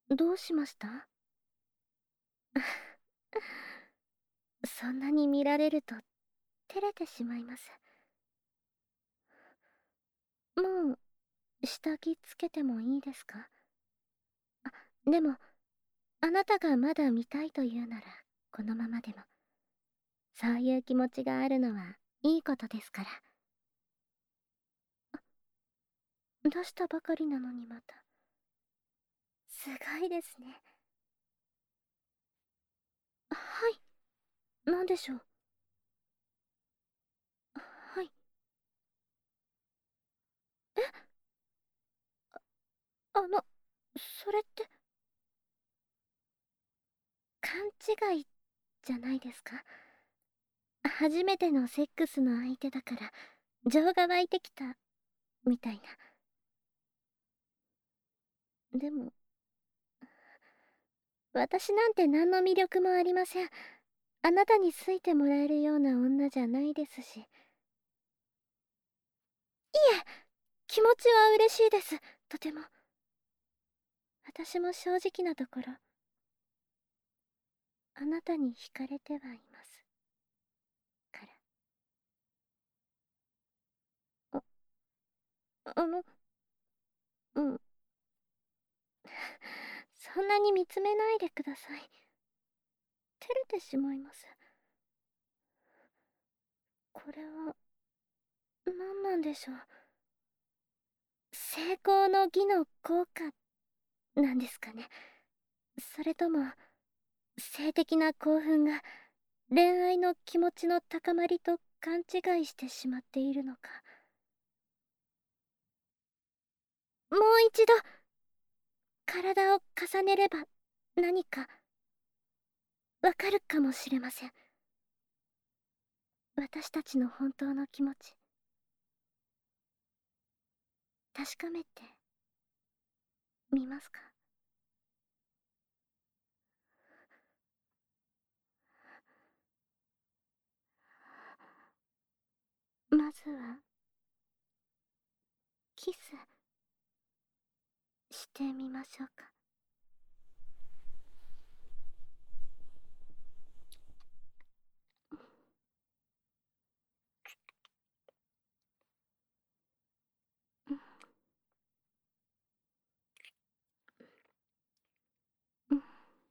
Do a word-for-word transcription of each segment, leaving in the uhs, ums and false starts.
どうしました？そんなに見られると照れてしまいます。もう下着つけてもいいですか？あ、でもあなたがまだ見たいというならこのままでも。そういう気持ちがあるのはいいことですから。出したばかりなのにまた。すごいですね。はい。何でしょう？はい。え、あの、それって勘違いじゃないですか？初めてのセックスの相手だから情が湧いてきたみたいな。でも私なんて何の魅力もありません。あなたに好いてもらえるような女じゃないですし。いえ、気持ちは嬉しいです。とても。私も正直なところあなたに惹かれてはいますから。ああのうんそんなに見つめないでください。照れてしまいます。これは何なんでしょう？成功の儀の効果なんですかね？それとも性的な興奮が恋愛の気持ちの高まりと勘違いしてしまっているのか。もう一度体を重ねれば何かわかるかもしれません。私たちの本当の気持ち確かめてみますか？まずはキスしてみましょうか。うんうん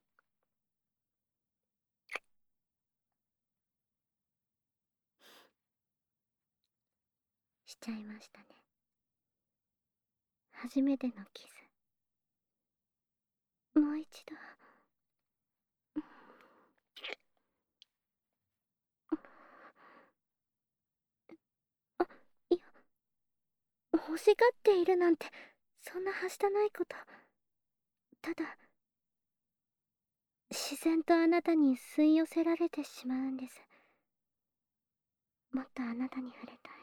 しちゃいましたね。初めてのキス。もう一度。あ、いや、欲しがっているなんてそんなはしたないこと。ただ自然とあなたに吸い寄せられてしまうんです。もっとあなたに触れたい。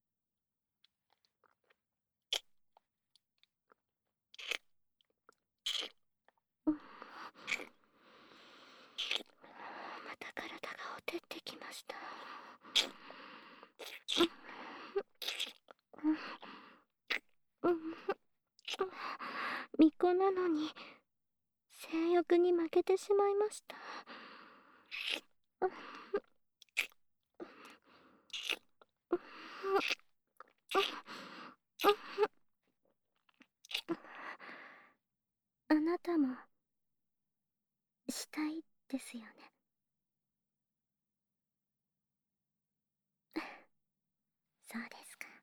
うん、また体がほてってきました。うんうん巫女なのに性欲に負けてしまいました。あなたもしたいですよね？そうですか。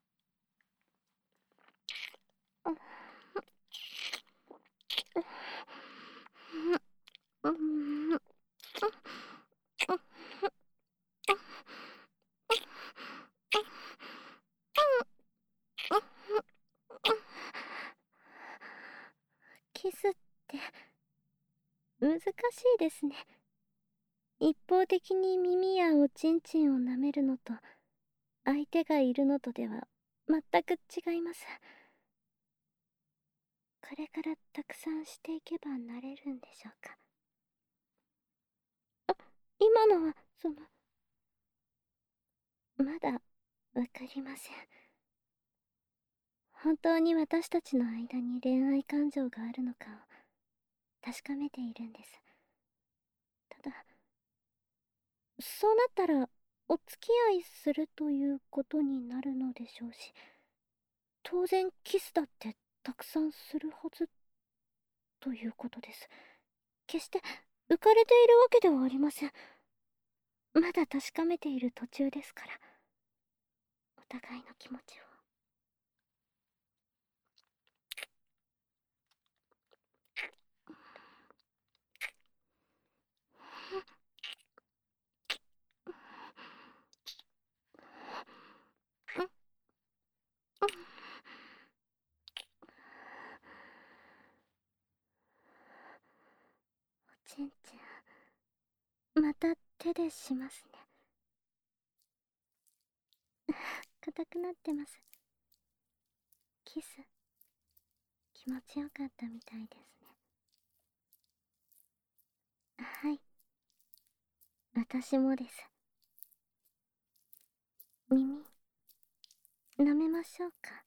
キスって難しいですね。一方的に耳やおちんちんを舐めるのと相手がいるのとでは全く違います。これからたくさんしていけばなれるんでしょうか？あ、今のはそのまだわかりません。本当に私たちの間に恋愛感情があるのかを確かめているんです。ただ、そうなったらお付き合いするということになるのでしょうし、当然キスだってたくさんするはずということです。決して浮かれているわけではありません。まだ確かめている途中ですから、お互いの気持ちを。おちんちん、また手でしますね。硬くなってます。キス気持ちよかったみたいですね。はい、私もです。耳舐めましょうか。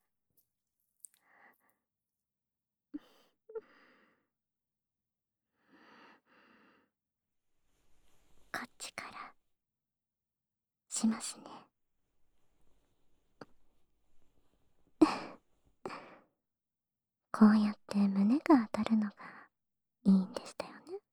こっちからしますね。こうやって胸が当たるのがいいんでしたよね。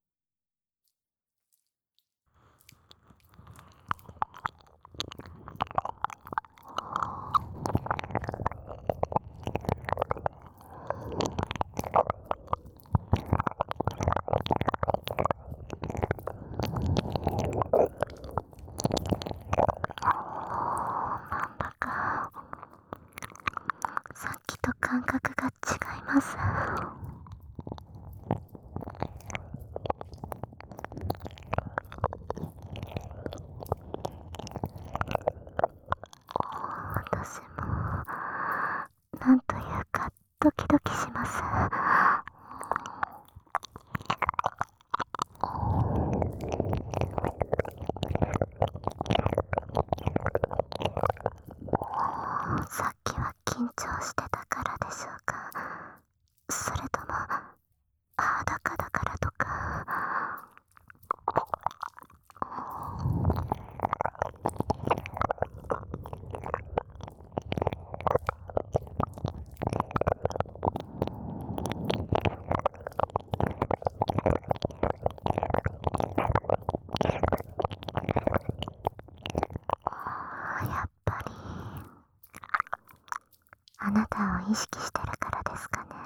なんだかさっきと感覚が違います。私もなんというかドキドキします。さっきは緊張してたからでしょうか、それとも裸だからとか。やっぱりあなたを意識してるからですかね。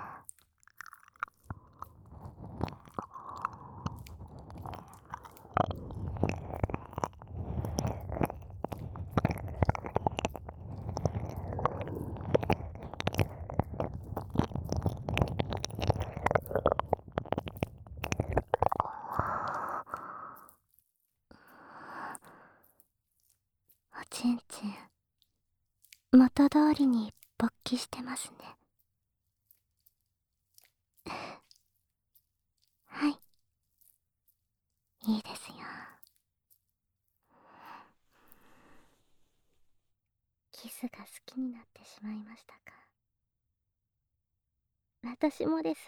おちんちん元通りに勃起してますね。はい、いいですよ。キスが好きになってしまいましたか。私もです。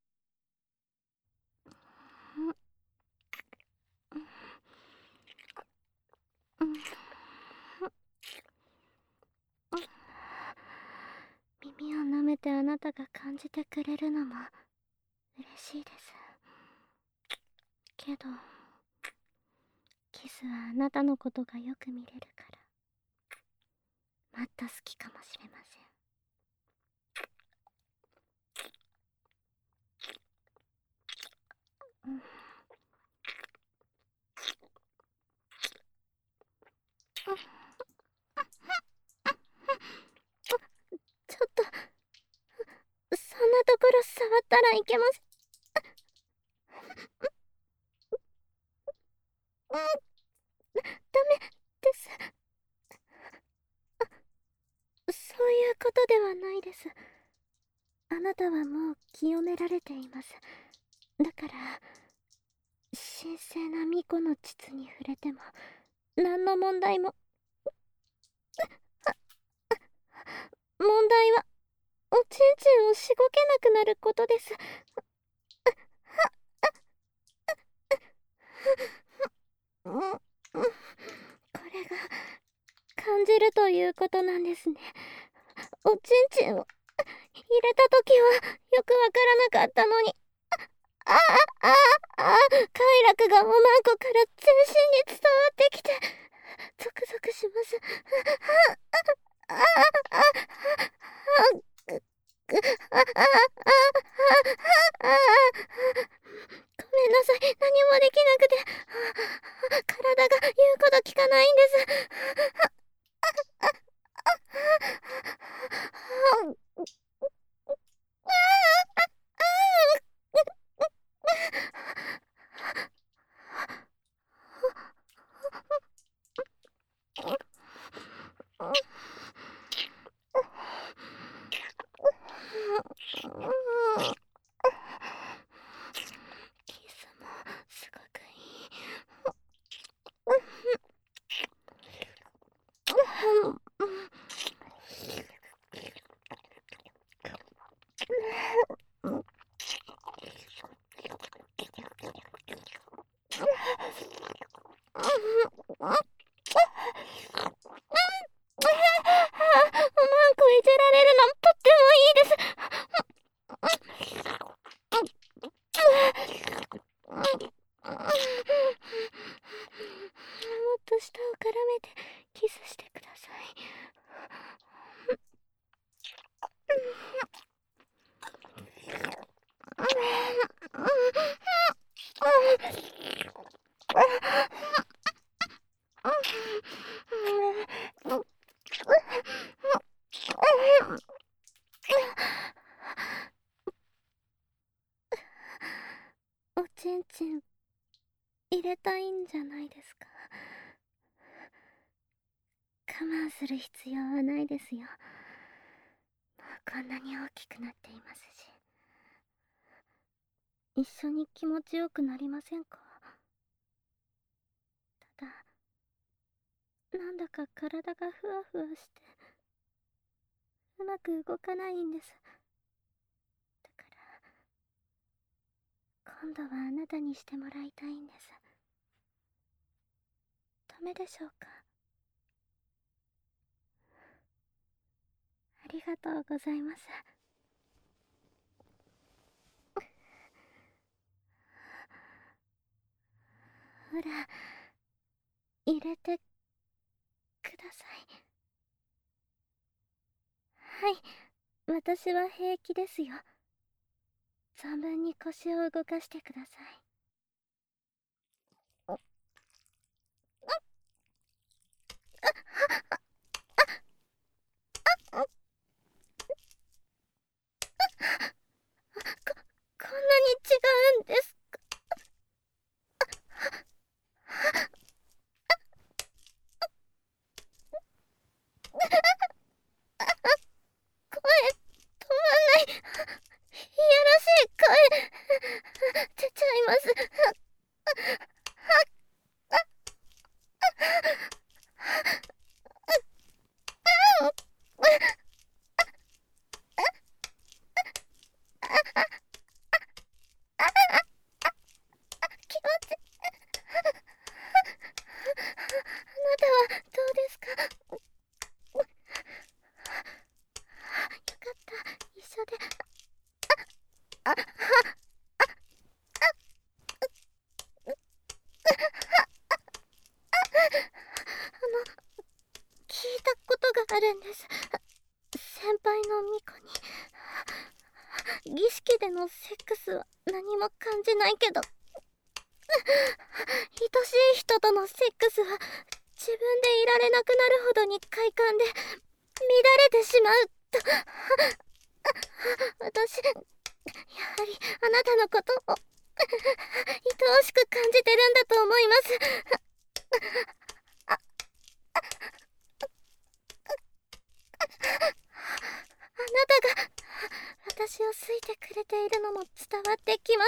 耳を舐めてあなたが感じてくれるのも嬉しいです。けどキスはあなたのことがよく見れるからまた好きかもしれません。うん、ちょっとそんなところ触ったらいけません。うん、ダメです。そういうことではないです。あなたはもう清められています。だから神聖な巫女の膣に触れても何の問題も。問題はおちんちんをしごけなくなることです。 ことなんですね。おちんちんを入れた時はよくわからなかったのに、あああああ快楽がおまんこから全身に伝わってきてゾクゾクします。あああああああああごめんなさい、何もできなくて体が言うこと聞かないんです。キスもすごくいい。おまんこいじられるのとってもいいです。もっと舌を絡めてキスしてください。おちんちん入れたいんじゃないですか。我慢する必要はないですよ。もうこんなに大きくなっていますし。一緒に気持ちよくなりませんか？ただなんだか体がふわふわしてうまく動かないんです。だから今度はあなたにしてもらいたいんです。ダメでしょうか？ありがとうございます。ほら、入れてください。はい、私は平気ですよ。存分に腰を動かしてください。こ、こんなに違うんですか？声止まんない。いやらしい声出ちゃいます。気持ちあなたはどうですか？よかった、一緒で。あ、あ、あの、聞いたことがあるんです。先輩のミコに。儀式でのセックスは何も感じないけど、愛しい人とのセックスは自分でいられなくなるほどに快感で乱れてしまうと。私、やはりあなたのことを愛おしく感じてるんだと思います。あなたが私を好いてくれているのも伝わってきます。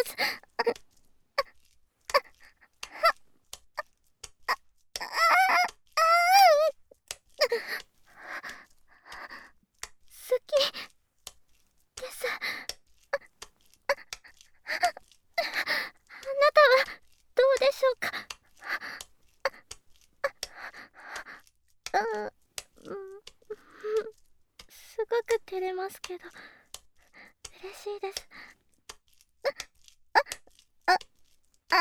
好きです。あなたはどうでしょうか？う、うん、 ますけど、嬉しいです。あ、あ、あ、あ、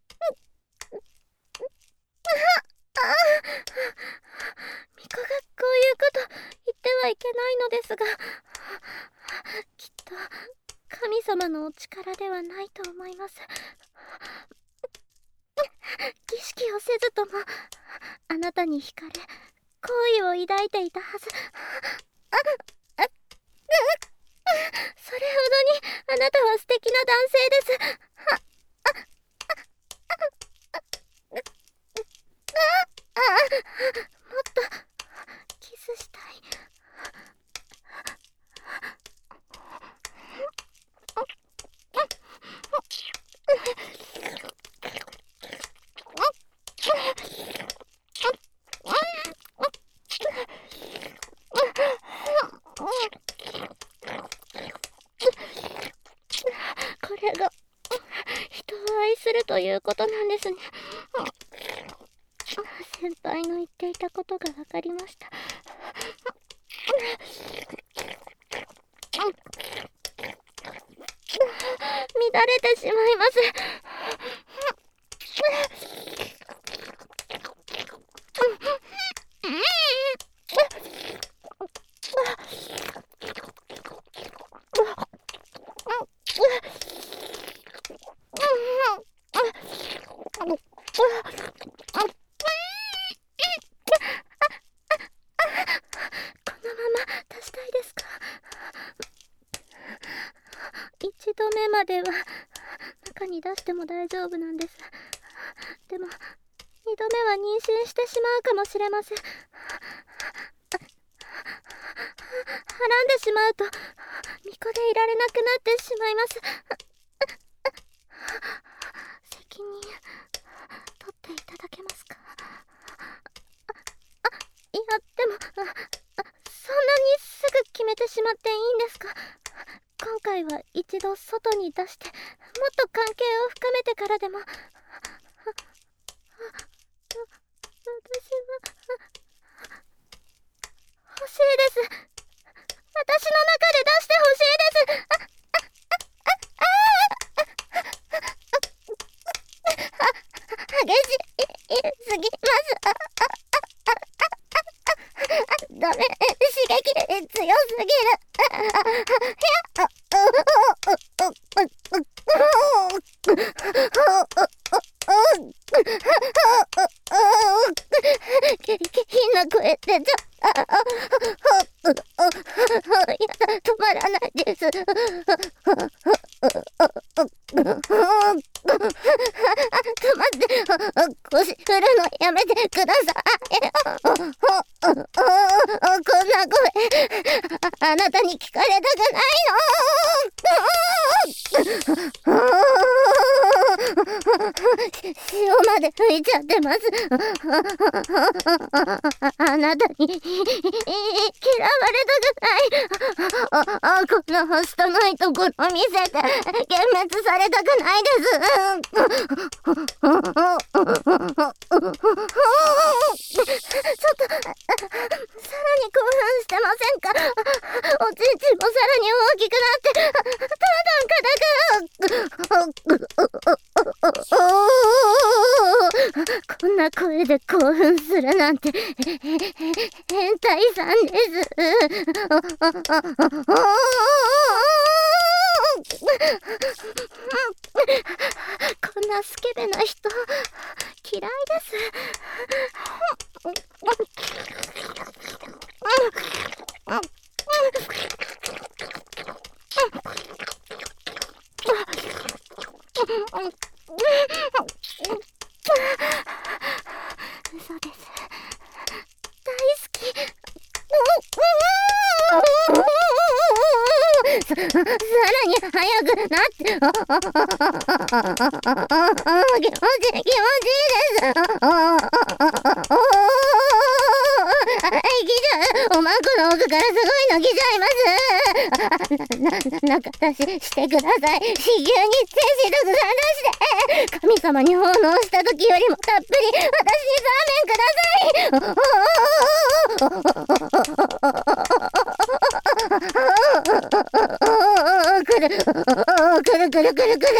あ、巫女がこういうこと言ってはいけないのですが、きっと神様のお力ではないと思います。儀式をせずともあなたに惹かれ好意を抱いていたはず。あ、あ、あ、それほどにあなたは素敵な男性です。あ、あ、あ、あ、もっとキスしたい。これが人を愛するということなんですね。先輩の言っていたことが分かりました。乱れてしまいます。一度目までは中に出しても大丈夫なんです。でも二度目は妊娠してしまうかもしれません。はらんでしまうと巫女でいられなくなってしまいます。責任取っていただけますか？あ、いやでもそんなにすぐ決めてしまっていいんですか？今回は一度外に出してもっと関係を深めてからでも。私は欲しいです。私の中で出して欲しいです。激しすぎます。ダメ、刺激強すぎる。変な声出ちゃった。やだ、止まらないです。止まって、腰振るのやめてください。こんな声、あなたに聞かれたくないの。潮まで吹いちゃってます。あなたに嫌われたくない。あ、このはしたないところ見せて幻滅されたくないです。ちょっとさらに興奮してませんか？おちんちんもさらに大きくなってどんどん硬く。こんな声で興奮するなんて変態さんです。こんなスケベな人嫌いです。嘘です。大好き。さ, さらに早くなって。気持ちいい気持ちいいです。おまんこの奥からすごいの来ちゃいます。な、な、中出ししてください。至急に精子たくさん出して。神様に奉納した時よりもたっぷり私にザーメンください。 くるくるくる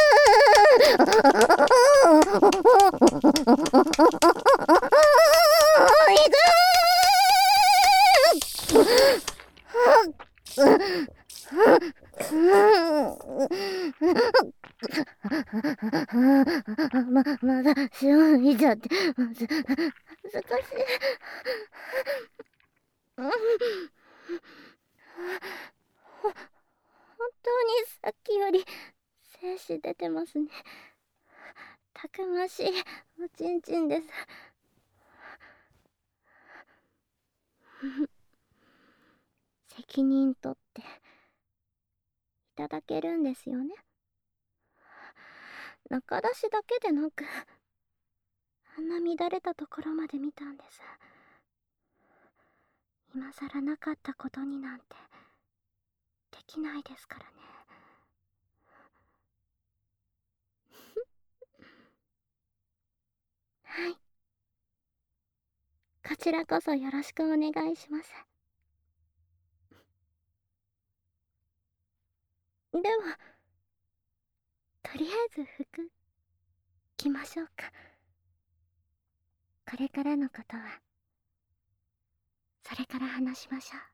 ま、まだしおいちゃって、難しい。本当にさっきより精子出てますね。たくましいおちんちんです。責任取っていただけるんですよね。中出しだけでなく、あんな乱れたところまで見たんです。今さらなかったことになんてできないですからね。はい、こちらこそよろしくお願いします。ではとりあえず服着ましょうか。これからのことはそれから話しましょう。